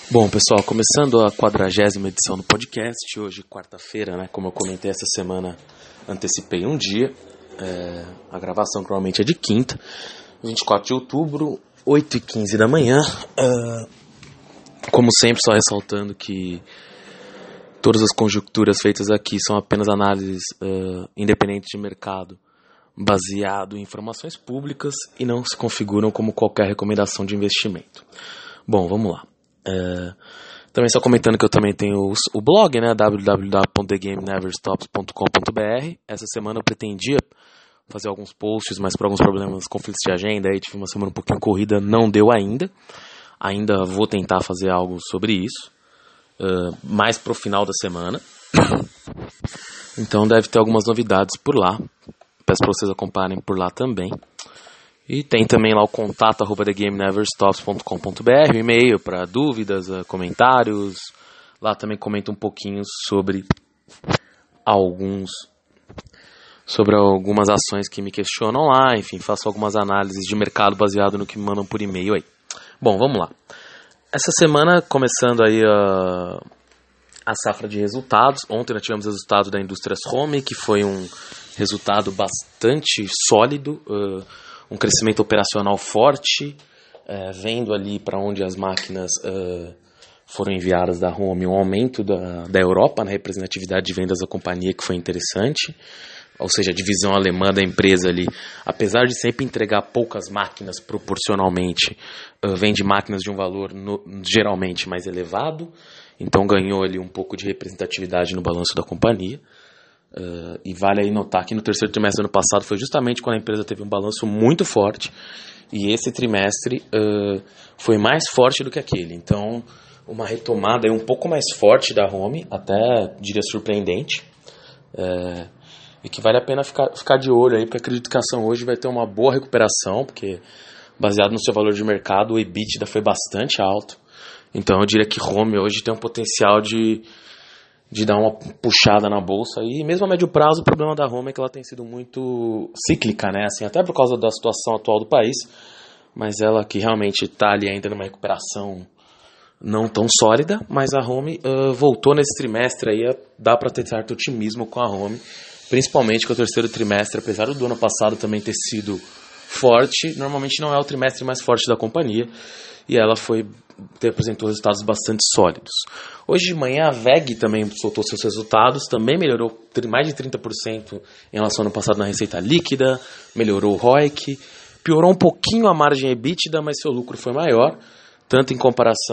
Bom, pessoal, começando a 40ª edição do podcast, hoje quarta-feira, né, como eu comentei essa semana, antecipei um dia, a gravação provavelmente é de quinta, 24 de outubro, 8h15 da manhã, como sempre, só ressaltando que todas as conjecturas feitas aqui são apenas análises independentes de mercado, baseado em informações públicas e não se configuram como qualquer recomendação de investimento. Bom, vamos lá. Também só comentando que eu também tenho o blog, né, www.thegameneverstops.com.br. Essa semana eu pretendia fazer alguns posts, mas por alguns problemas, conflitos de agenda, aí tive uma semana um pouquinho corrida, não deu ainda. Ainda vou tentar fazer algo sobre isso, mais pro final da semana. Então deve ter algumas novidades por lá. Peço para vocês acompanharem por lá também. E tem também lá o contato @thegameneverstops.com.br, o e-mail para dúvidas, comentários. Lá também comento um pouquinho sobre algumas ações que me questionam lá. Enfim, faço algumas análises de mercado baseado no que me mandam por e-mail aí. Bom, vamos lá. Essa semana, começando aí a safra de resultados. Ontem nós tivemos resultado da Indústrias Home, que foi um resultado bastante sólido, um crescimento operacional forte, vendo ali para onde as máquinas foram enviadas da Home, um aumento da Europa na representatividade de vendas da companhia, que foi interessante, ou seja, a divisão alemã da empresa ali, apesar de sempre entregar poucas máquinas proporcionalmente, vende máquinas de um valor geralmente mais elevado, então ganhou ali um pouco de representatividade no balanço da companhia. E vale aí notar que no terceiro trimestre do ano passado foi justamente quando a empresa teve um balanço muito forte, e esse trimestre foi mais forte do que aquele. Então, uma retomada aí um pouco mais forte da Home, até diria surpreendente, e que vale a pena ficar de olho aí, porque acredito que a ação hoje vai ter uma boa recuperação, porque baseado no seu valor de mercado, o EBITDA foi bastante alto. Então eu diria que Home hoje tem um potencial de dar uma puxada na bolsa, e mesmo a médio prazo o problema da Home é que ela tem sido muito cíclica, né? Assim, até por causa da situação atual do país, mas ela que realmente está ali ainda numa recuperação não tão sólida, mas a Home voltou nesse trimestre aí, dá para ter certo otimismo com a Home, principalmente que o terceiro trimestre, apesar do ano passado também ter sido forte, normalmente não é o trimestre mais forte da companhia, e ela apresentou resultados bastante sólidos. Hoje de manhã a WEG também soltou seus resultados, também melhorou mais de 30% em relação ao ano passado na receita líquida, melhorou o ROIC, piorou um pouquinho a margem EBITDA, mas seu lucro foi maior, tanto em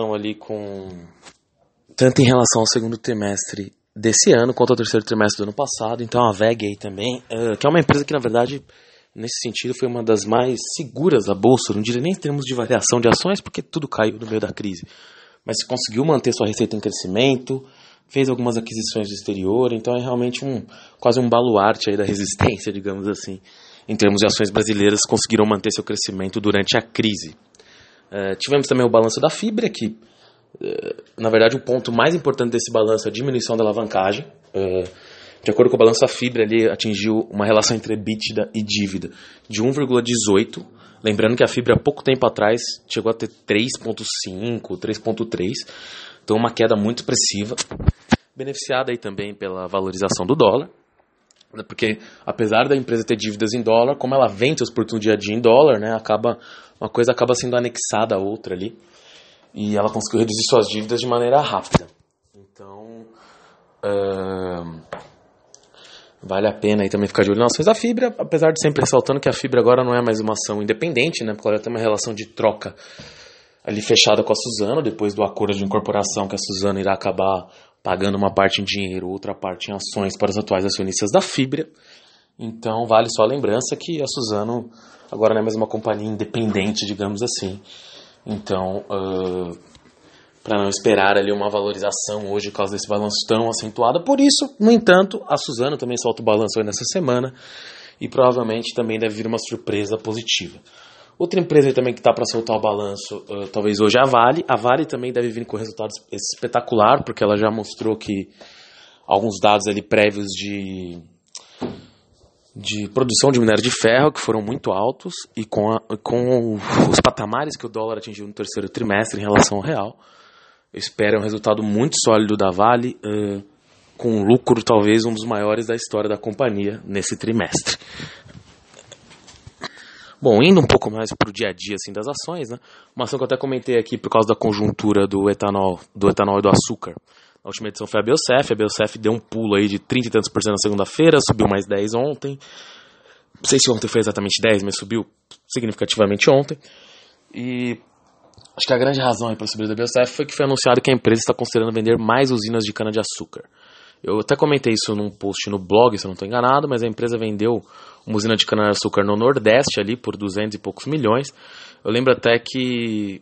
relação ao segundo trimestre desse ano, quanto ao terceiro trimestre do ano passado. Então a WEG aí também, que é uma empresa que na verdade, nesse sentido, foi uma das mais seguras da bolsa, não diria nem em termos de variação de ações, porque tudo caiu no meio da crise, mas conseguiu manter sua receita em crescimento, fez algumas aquisições do exterior, então é realmente quase um baluarte aí da resistência, digamos assim, em termos de ações brasileiras, conseguiram manter seu crescimento durante a crise. Tivemos também o balanço da Fibra, que, na verdade, o ponto mais importante desse balanço é a diminuição da alavancagem. De acordo com o balanço, a Fibra ali atingiu uma relação entre EBITDA e dívida de 1,18. Lembrando que a Fibra, há pouco tempo atrás, chegou a ter 3,5, 3,3. Então, uma queda muito expressiva. Beneficiada aí também pela valorização do dólar. Porque, apesar da empresa ter dívidas em dólar, como ela vende seus produtos no dia a dia em dólar, né, uma coisa acaba sendo anexada à outra ali. E ela conseguiu reduzir suas dívidas de maneira rápida. Então, vale a pena aí também ficar de olho nas ações da Fibra, apesar de sempre ressaltando que a Fibra agora não é mais uma ação independente, né, porque ela já tem uma relação de troca ali fechada com a Suzano, depois do acordo de incorporação, que a Suzano irá acabar pagando uma parte em dinheiro, outra parte em ações para os atuais acionistas da Fibra. Então vale só a lembrança que a Suzano agora não é mais uma companhia independente, digamos assim. Então, para não esperar ali uma valorização hoje por causa desse balanço tão acentuado. Por isso, no entanto, a Suzano também solta o balanço aí nessa semana, e provavelmente também deve vir uma surpresa positiva. Outra empresa também que está para soltar o balanço, talvez hoje, é a Vale. A Vale também deve vir com resultados espetacular, porque ela já mostrou que alguns dados ali prévios de produção de minério de ferro, que foram muito altos, e com os patamares que o dólar atingiu no terceiro trimestre em relação ao real, Eu espero um resultado muito sólido da Vale, com um lucro talvez um dos maiores da história da companhia nesse trimestre. Bom, indo um pouco mais para o dia a dia assim, das ações, né? Uma ação que eu até comentei aqui por causa da conjuntura do etanol e do açúcar. A última edição foi a Biosef deu um pulo aí de 30 e tantos por cento na segunda-feira, subiu mais 10 ontem. Não sei se ontem foi exatamente 10, mas subiu significativamente ontem. E acho que a grande razão para a subida da Biosef foi que foi anunciado que a empresa está considerando vender mais usinas de cana-de-açúcar. Eu até comentei isso num post no blog, se eu não estou enganado, mas a empresa vendeu uma usina de cana-de-açúcar no Nordeste ali por 200 e poucos milhões. Eu lembro até que,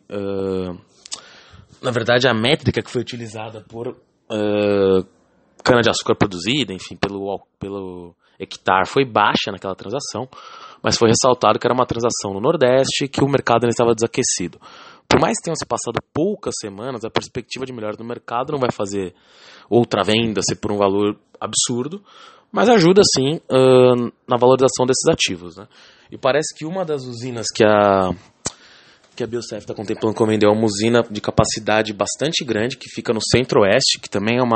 na verdade, a métrica que foi utilizada por cana-de-açúcar produzida, enfim, pelo hectare foi baixa naquela transação, mas foi ressaltado que era uma transação no Nordeste e que o mercado ainda estava desaquecido. Por mais que tenham se passado poucas semanas, a perspectiva de melhora do mercado não vai fazer outra venda ser por um valor absurdo, mas ajuda sim na valorização desses ativos, né? E parece que uma das usinas que a Biosef está contemplando como vender é uma usina de capacidade bastante grande, que fica no Centro-Oeste, que também é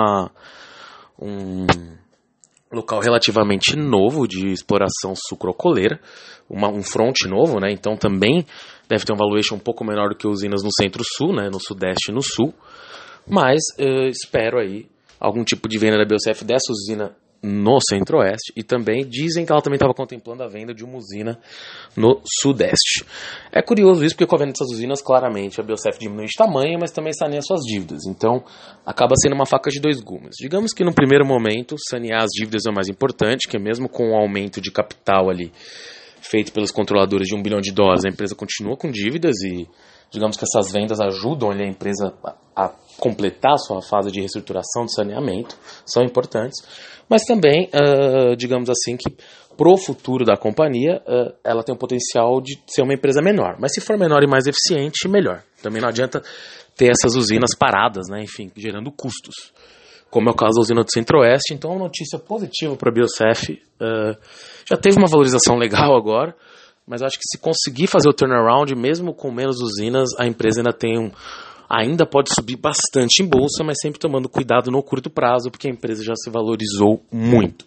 um local relativamente novo de exploração sucroalcooleira, um front novo, né? Então também deve ter um valuation um pouco menor do que usinas no Centro-Sul, né? No Sudeste e no Sul, mas espero aí algum tipo de venda da Biosef dessa usina no Centro-Oeste, e também dizem que ela também estava contemplando a venda de uma usina no Sudeste. É curioso isso, porque com a venda dessas usinas, claramente a Biosef diminui de tamanho, mas também saneia suas dívidas, então acaba sendo uma faca de dois gumes. Digamos que no primeiro momento sanear as dívidas é o mais importante, que mesmo com o aumento de capital ali feito pelos controladores de $1 bilhão, a empresa continua com dívidas, e digamos que essas vendas ajudam ali a empresa a completar a sua fase de reestruturação, de saneamento, são importantes, mas também, digamos assim, que pro futuro da companhia, ela tem o potencial de ser uma empresa menor, mas se for menor e mais eficiente, melhor. Também não adianta ter essas usinas paradas, né, enfim, gerando custos, como é o caso da usina do Centro-Oeste. Então, uma notícia positiva para a Biosef. Já teve uma valorização legal agora, mas acho que se conseguir fazer o turnaround, mesmo com menos usinas, a empresa ainda pode subir bastante em bolsa, mas sempre tomando cuidado no curto prazo, porque a empresa já se valorizou muito.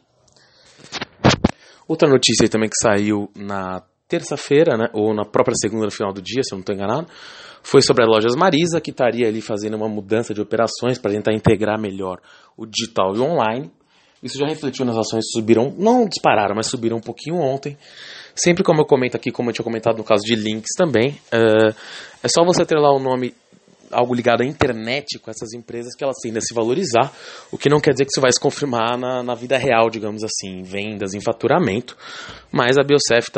Outra notícia aí também que saiu na terça-feira, né, ou na própria segunda, no final do dia, se eu não estou enganado, foi sobre a Lojas Marisa, que estaria ali fazendo uma mudança de operações para tentar integrar melhor o digital e o online. Isso já refletiu nas ações que subiram, não dispararam, mas subiram um pouquinho ontem. Sempre como eu comento aqui, como eu tinha comentado no caso de links também, é só você ter lá o nome, algo ligado à internet com essas empresas, que elas tendem a se valorizar, o que não quer dizer que isso vai se confirmar na vida real, digamos assim, em vendas, em faturamento, mas a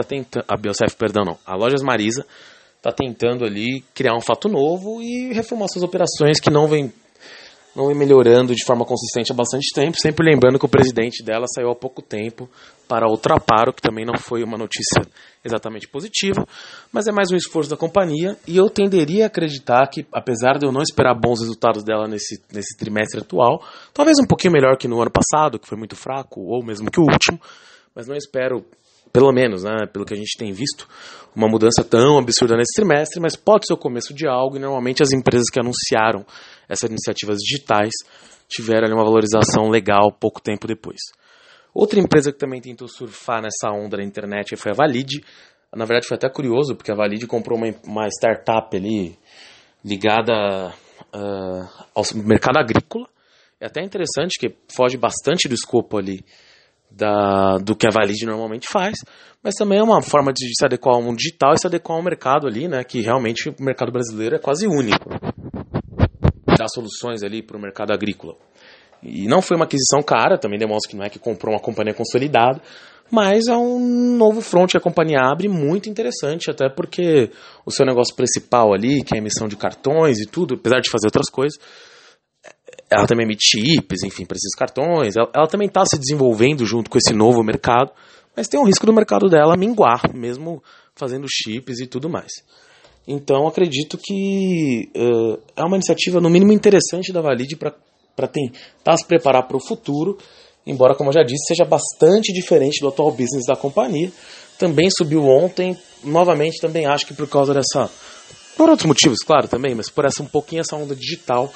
Lojas Marisa está tentando ali criar um fato novo e reformar suas operações que não vem melhorando de forma consistente há bastante tempo, sempre lembrando que o presidente dela saiu há pouco tempo para outra Ultrapar, que também não foi uma notícia exatamente positiva, mas é mais um esforço da companhia, e eu tenderia a acreditar que, apesar de eu não esperar bons resultados dela nesse trimestre atual, talvez um pouquinho melhor que no ano passado, que foi muito fraco, ou mesmo que o último, mas não espero, pelo menos, né, pelo que a gente tem visto, uma mudança tão absurda nesse trimestre, mas pode ser o começo de algo, e normalmente as empresas que anunciaram essas iniciativas digitais tiveram ali uma valorização legal pouco tempo depois. Outra empresa que também tentou surfar nessa onda da internet foi a Valid. Na verdade foi até curioso, porque a Valid comprou uma startup ali ligada ao mercado agrícola. É até interessante, que foge bastante do escopo ali do que a Valid normalmente faz, mas também é uma forma de se adequar ao mundo digital e se adequar ao mercado ali, né, que realmente o mercado brasileiro é quase único. Dá soluções ali para o mercado agrícola. E não foi uma aquisição cara, também demonstra que não é que comprou uma companhia consolidada, mas é um novo front que a companhia abre muito interessante, até porque o seu negócio principal ali, que é a emissão de cartões e tudo, apesar de fazer outras coisas, ela também emite chips, enfim, para esses cartões. Ela também está se desenvolvendo junto com esse novo mercado, mas tem um risco do mercado dela minguar, mesmo fazendo chips e tudo mais. Então, acredito que é uma iniciativa, no mínimo, interessante da Valid para tentar se preparar para o futuro, embora, como eu já disse, seja bastante diferente do atual business da companhia. Também subiu ontem, novamente, também acho que por causa por outros motivos, claro, também, mas por um pouquinho essa onda digital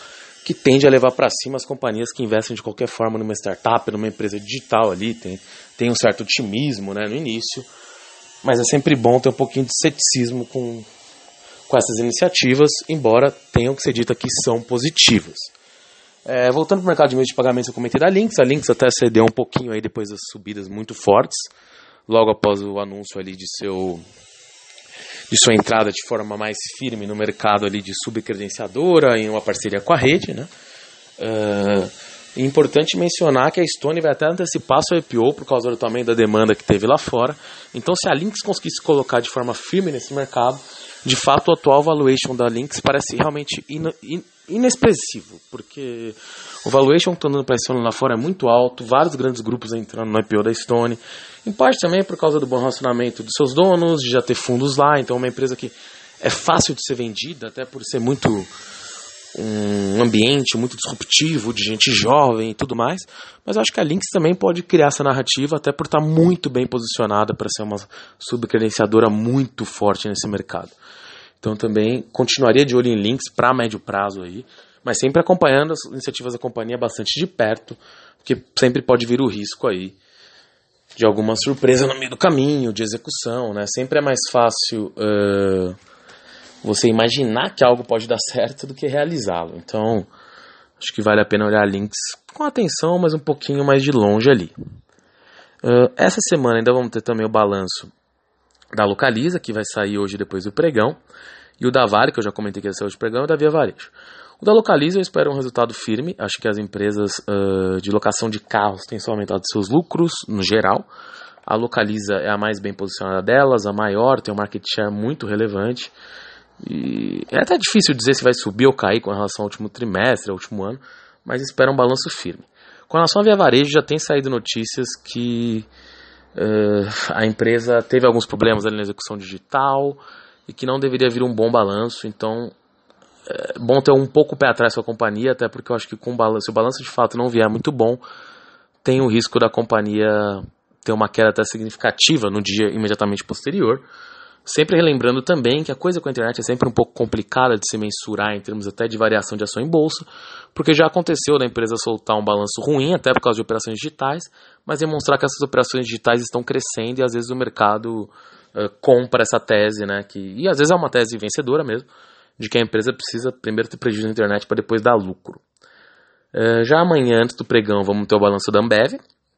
que tende a levar para cima as companhias que investem de qualquer forma numa startup, numa empresa digital ali, tem um certo otimismo, né, no início, mas é sempre bom ter um pouquinho de ceticismo com essas iniciativas, embora tenham que ser dito que são positivas. Voltando para o mercado de meios de pagamento, eu comentei da Lynx. A Lynx até cedeu um pouquinho aí depois das subidas muito fortes, logo após o anúncio ali de sua entrada de forma mais firme no mercado ali de subcredenciadora, em uma parceria com a rede, né? É importante mencionar que a Stone vai até antecipar sua IPO por causa do tamanho da demanda que teve lá fora. Então, se a Lynx conseguir se colocar de forma firme nesse mercado, de fato, o atual valuation da Lynx parece realmente inexpressivo, porque o valuation que está dando para a Stone lá fora é muito alto, vários grandes grupos entrando no IPO da Stone, em parte também por causa do bom relacionamento dos seus donos, de já ter fundos lá, então é uma empresa que é fácil de ser vendida, até por ser muito um ambiente muito disruptivo, de gente jovem e tudo mais, mas eu acho que a Lynx também pode criar essa narrativa, até por estar muito bem posicionada para ser uma subcredenciadora muito forte nesse mercado. Então também continuaria de olho em Lynx para médio prazo aí, mas sempre acompanhando as iniciativas da companhia bastante de perto, porque sempre pode vir o risco aí de alguma surpresa no meio do caminho, de execução, né? Sempre é mais fácil você imaginar que algo pode dar certo do que realizá-lo. Então, acho que vale a pena olhar a Lynx com atenção, mas um pouquinho mais de longe ali. Essa semana ainda vamos ter também o balanço da Localiza, que vai sair hoje depois do pregão, e o da Vale, que eu já comentei que ia sair hoje do pregão, e o da Via Varejo. O da Localiza eu espero um resultado firme, acho que as empresas de locação de carros têm só aumentado seus lucros, no geral. A Localiza é a mais bem posicionada delas, a maior, tem um market share muito relevante, e é até difícil dizer se vai subir ou cair com relação ao último trimestre, ao último ano, mas espero um balanço firme. Com relação à Via Varejo, já tem saído notícias que a empresa teve alguns problemas ali na execução digital e que não deveria vir um bom balanço, então é bom ter um pouco o pé atrás com a companhia, até porque eu acho que se o balanço de fato não vier muito bom, tem o risco da companhia ter uma queda até significativa no dia imediatamente posterior. Sempre relembrando também que a coisa com a internet é sempre um pouco complicada de se mensurar em termos até de variação de ação em bolsa, porque já aconteceu da empresa soltar um balanço ruim, até por causa de operações digitais, mas demonstrar que essas operações digitais estão crescendo e às vezes o mercado compra essa tese, né? E às vezes é uma tese vencedora mesmo, de que a empresa precisa primeiro ter prejuízo na internet para depois dar lucro. Já amanhã, antes do pregão, vamos ter o balanço da Ambev.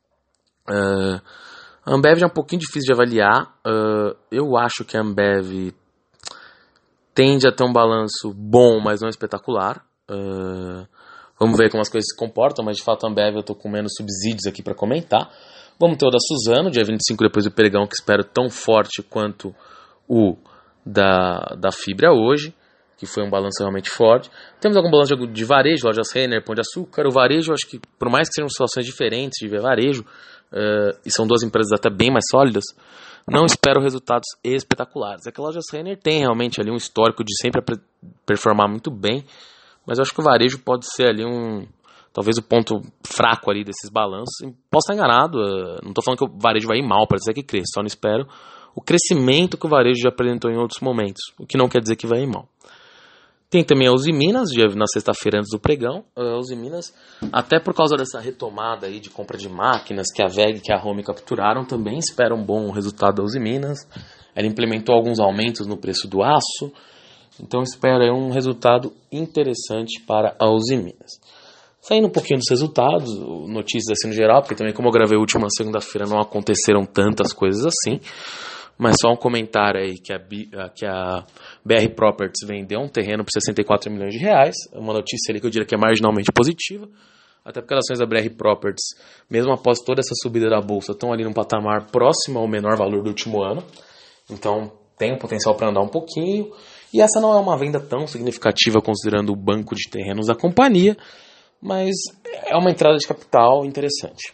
A Ambev já é um pouquinho difícil de avaliar. Eu acho que a Ambev tende a ter um balanço bom, mas não espetacular. Vamos ver como as coisas se comportam, mas de fato a Ambev eu estou com menos subsídios aqui para comentar. Vamos ter o da Suzano, dia 25 depois do pregão, que espero tão forte quanto o da Fibra hoje, que foi um balanço realmente forte. Temos algum balanço de varejo, lojas Renner, Pão de Açúcar. O varejo, acho que por mais que sejam situações diferentes de ver varejo, e são duas empresas até bem mais sólidas, não espero resultados espetaculares. É que a lojas Renner tem realmente ali um histórico de sempre performar muito bem, mas eu acho que o varejo pode ser ali talvez o ponto fraco ali desses balanços. Posso estar enganado, não estou falando que o varejo vai ir mal, pode ser que cresça, só não espero o crescimento que o varejo já apresentou em outros momentos, o que não quer dizer que vai ir mal. Tem também a Uzi Minas, na sexta-feira antes do pregão. A Uzi Minas, até por causa dessa retomada aí de compra de máquinas que a VEG e a Home capturaram, também espera um bom resultado da Uzi Minas. Ela implementou alguns aumentos no preço do aço, então espera aí um resultado interessante para a Uzi Minas. Saindo um pouquinho dos resultados, notícias assim no geral, porque também como eu gravei a última segunda-feira não aconteceram tantas coisas assim, mas só um comentário aí que a BR Properties vendeu um terreno por 64 milhões de reais, uma notícia ali que eu diria que é marginalmente positiva, até porque as ações da BR Properties, mesmo após toda essa subida da bolsa, estão ali num patamar próximo ao menor valor do último ano, então tem um potencial para andar um pouquinho, e essa não é uma venda tão significativa considerando o banco de terrenos da companhia, mas é uma entrada de capital interessante.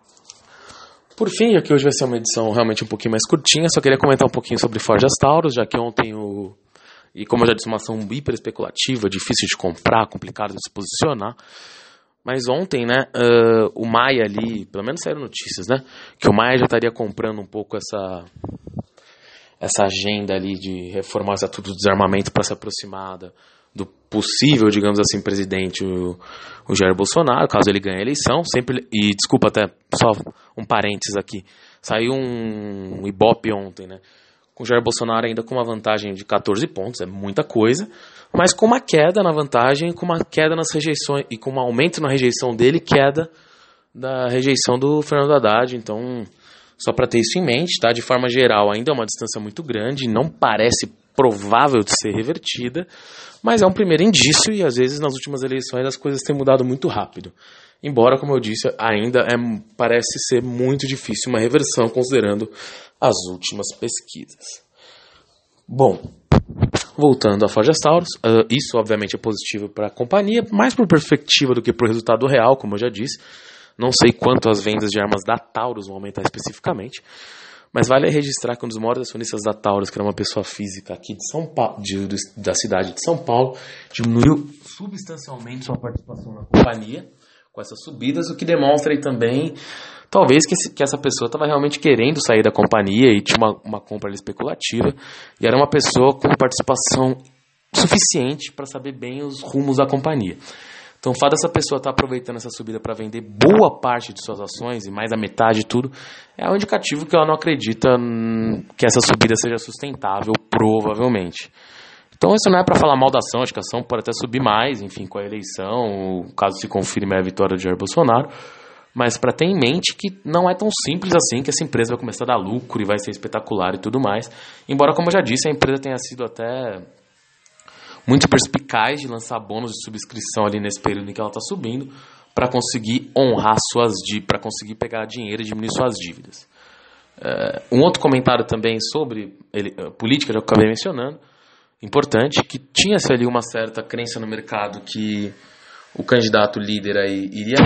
Por fim, já que hoje vai ser uma edição realmente um pouquinho mais curtinha, só queria comentar um pouquinho sobre Ford Taurus, já que ontem e como eu já disse, uma ação hiper especulativa, difícil de comprar, complicado de se posicionar, mas ontem, né, o Maia ali, pelo menos saíram notícias, né, que o Maia já estaria comprando um pouco essa agenda ali de reformar o Estatuto do Desarmamento para se aproximar possível, digamos assim, presidente, o Jair Bolsonaro, caso ele ganhe a eleição. E desculpa até, só um parênteses aqui, saiu um Ibope ontem, né? Com o Jair Bolsonaro ainda com uma vantagem de 14 pontos, é muita coisa, mas com uma queda na vantagem, com uma queda nas rejeições, e com um aumento na rejeição dele, queda da rejeição do Fernando Haddad. Então, só para ter isso em mente, tá? De forma geral, ainda é uma distância muito grande, não parece provável de ser revertida, mas é um primeiro indício e às vezes nas últimas eleições as coisas têm mudado muito rápido. Embora, como eu disse, ainda parece ser muito difícil uma reversão considerando as últimas pesquisas. Bom, voltando a Forja Taurus, isso obviamente é positivo para a companhia, mais por perspectiva do que por resultado real, como eu já disse. Não sei quanto as vendas de armas da Taurus vão aumentar especificamente, mas vale registrar que um dos maiores acionistas da Taurus, que era uma pessoa física aqui de São Paulo, da cidade de São Paulo, diminuiu substancialmente sua participação na companhia com essas subidas, o que demonstra aí também, talvez, que essa pessoa estava realmente querendo sair da companhia e tinha uma compra ali especulativa, e era uma pessoa com participação suficiente para saber bem os rumos da companhia. Então, o fato dessa pessoa estar aproveitando essa subida para vender boa parte de suas ações, e mais da metade de tudo, é um indicativo que ela não acredita que essa subida seja sustentável, provavelmente. Então, isso não é para falar mal da ação, acho que a ação pode até subir mais, enfim, com a eleição, caso se confirme a vitória de Jair Bolsonaro, mas para ter em mente que não é tão simples assim, que essa empresa vai começar a dar lucro e vai ser espetacular e tudo mais. Embora, como eu já disse, a empresa tenha sido até muito perspicaz de lançar bônus de subscrição ali nesse período em que ela está subindo, para conseguir honrar para conseguir pegar dinheiro e diminuir suas dívidas. Um outro comentário também sobre política, já que eu acabei mencionando, importante, que tinha-se ali uma certa crença no mercado que o candidato líder aí iria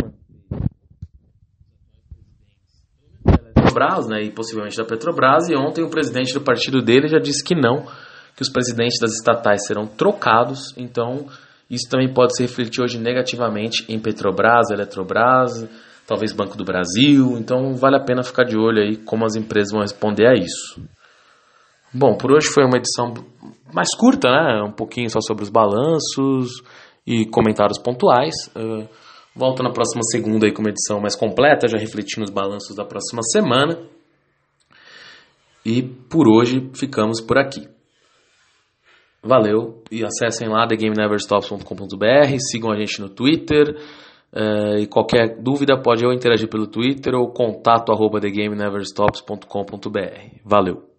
da Petrobras, né, e possivelmente da Petrobras, e ontem o presidente do partido dele já disse que não, que os presidentes das estatais serão trocados, então isso também pode se refletir hoje negativamente em Petrobras, Eletrobras, talvez Banco do Brasil, então vale a pena ficar de olho aí como as empresas vão responder a isso. Bom, por hoje foi uma edição mais curta, né? Um pouquinho só sobre os balanços e comentários pontuais. Volto na próxima segunda aí com uma edição mais completa, já refletindo os balanços da próxima semana. E por hoje ficamos por aqui. Valeu e acessem lá thegameneverstops.com.br, sigam a gente no Twitter. E qualquer dúvida pode interagir pelo Twitter ou contato@thegameneverstops.com.br. Valeu!